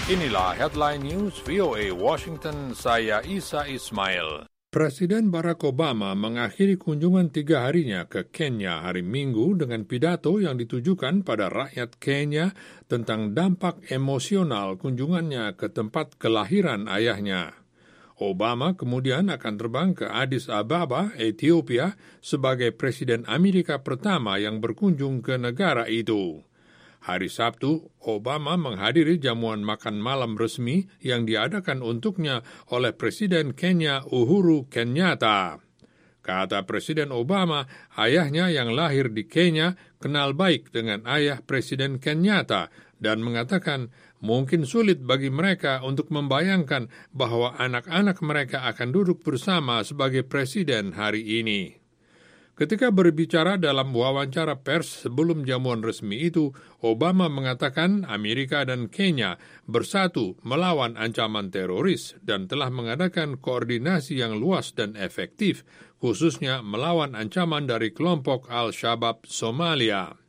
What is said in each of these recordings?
Inilah headline news VOA Washington, saya Isa Ismail. Presiden Barack Obama mengakhiri kunjungan 3 harinya ke Kenya hari Minggu dengan pidato yang ditujukan pada rakyat Kenya tentang dampak emosional kunjungannya ke tempat kelahiran ayahnya. Obama kemudian akan terbang ke Addis Ababa, Ethiopia, sebagai Presiden Amerika pertama yang berkunjung ke negara itu. Hari Sabtu, Obama menghadiri jamuan makan malam resmi yang diadakan untuknya oleh Presiden Kenya Uhuru Kenyatta. Kata Presiden Obama, ayahnya yang lahir di Kenya kenal baik dengan ayah Presiden Kenyatta dan mengatakan mungkin sulit bagi mereka untuk membayangkan bahwa anak-anak mereka akan duduk bersama sebagai presiden hari ini. Ketika berbicara dalam wawancara pers sebelum jamuan resmi itu, Obama mengatakan Amerika dan Kenya bersatu melawan ancaman teroris dan telah mengadakan koordinasi yang luas dan efektif, khususnya melawan ancaman dari kelompok Al-Shabaab Somalia.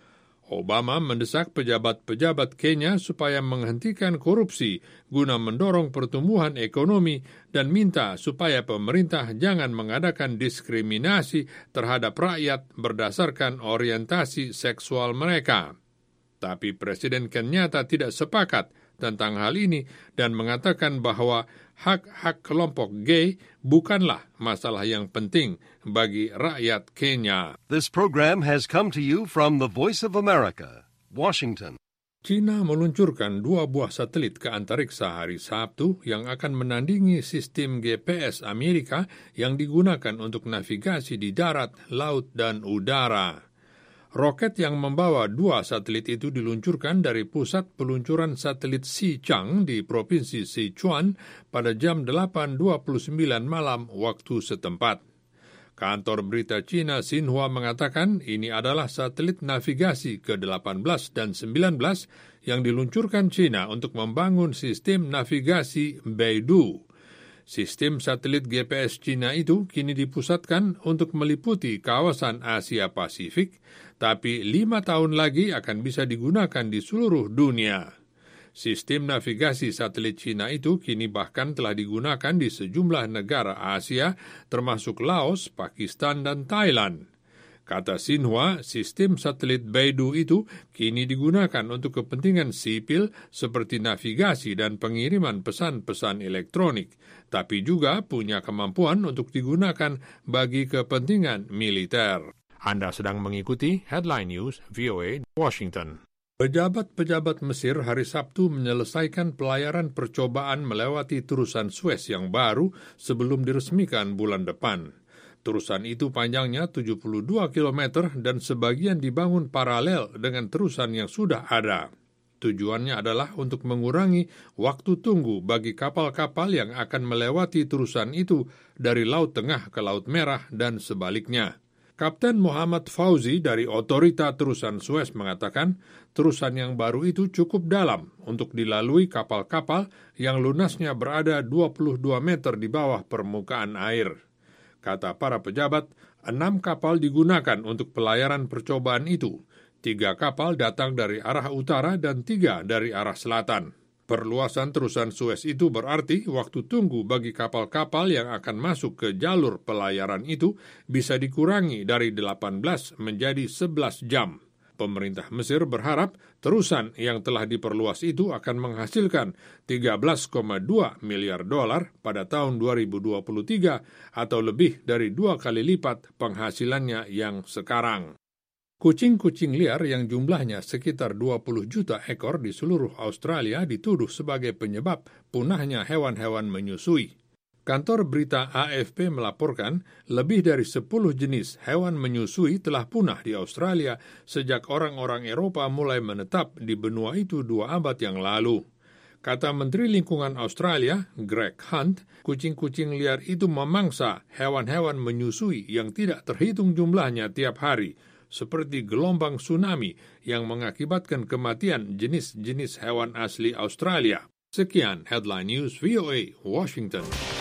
Obama mendesak pejabat-pejabat Kenya supaya menghentikan korupsi guna mendorong pertumbuhan ekonomi dan minta supaya pemerintah jangan mengadakan diskriminasi terhadap rakyat berdasarkan orientasi seksual mereka. Tapi Presiden Kenyatta tidak sepakat tentang hal ini dan mengatakan bahwa hak-hak kelompok gay bukanlah masalah yang penting bagi rakyat Kenya. This program has come to you from the Voice of America, Washington. China meluncurkan 2 buah satelit ke antariksa hari Sabtu yang akan menandingi sistem GPS Amerika yang digunakan untuk navigasi di darat, laut, dan udara. Roket yang membawa 2 satelit itu diluncurkan dari pusat peluncuran satelit Xichang di Provinsi Sichuan pada jam 8.29 malam waktu setempat. Kantor berita China Xinhua mengatakan ini adalah satelit navigasi ke-18 dan 19 yang diluncurkan China untuk membangun sistem navigasi Beidou. Sistem satelit GPS China itu kini dipusatkan untuk meliputi kawasan Asia Pasifik, tapi 5 tahun lagi akan bisa digunakan di seluruh dunia. Sistem navigasi satelit China itu kini bahkan telah digunakan di sejumlah negara Asia, termasuk Laos, Pakistan, dan Thailand. Kata Xinhua, sistem satelit Beidou itu kini digunakan untuk kepentingan sipil seperti navigasi dan pengiriman pesan-pesan elektronik, tapi juga punya kemampuan untuk digunakan bagi kepentingan militer. Anda sedang mengikuti Headline News VOA Washington. Pejabat-pejabat Mesir hari Sabtu menyelesaikan pelayaran percobaan melewati terusan Suez yang baru sebelum diresmikan bulan depan. Terusan itu panjangnya 72 km dan sebagian dibangun paralel dengan terusan yang sudah ada. Tujuannya adalah untuk mengurangi waktu tunggu bagi kapal-kapal yang akan melewati terusan itu dari Laut Tengah ke Laut Merah dan sebaliknya. Kapten Muhammad Fauzi dari Otorita Terusan Suez mengatakan terusan yang baru itu cukup dalam untuk dilalui kapal-kapal yang lunasnya berada 22 meter di bawah permukaan air. Kata para pejabat, 6 kapal digunakan untuk pelayaran percobaan itu. 3 kapal datang dari arah utara dan 3 dari arah selatan. Perluasan terusan Suez itu berarti waktu tunggu bagi kapal-kapal yang akan masuk ke jalur pelayaran itu bisa dikurangi dari 18 menjadi 11 jam. Pemerintah Mesir berharap terusan yang telah diperluas itu akan menghasilkan $13,2 miliar pada tahun 2023 atau lebih dari 2 kali lipat penghasilannya yang sekarang. Kucing-kucing liar yang jumlahnya sekitar 20 juta ekor di seluruh Australia dituduh sebagai penyebab punahnya hewan-hewan menyusui. Kantor berita AFP melaporkan lebih dari 10 jenis hewan menyusui telah punah di Australia sejak orang-orang Eropa mulai menetap di benua itu 2 abad yang lalu. Kata Menteri Lingkungan Australia, Greg Hunt, kucing-kucing liar itu memangsa hewan-hewan menyusui yang tidak terhitung jumlahnya tiap hari, seperti gelombang tsunami yang mengakibatkan kematian jenis-jenis hewan asli Australia. Sekian Headline News VOA Washington.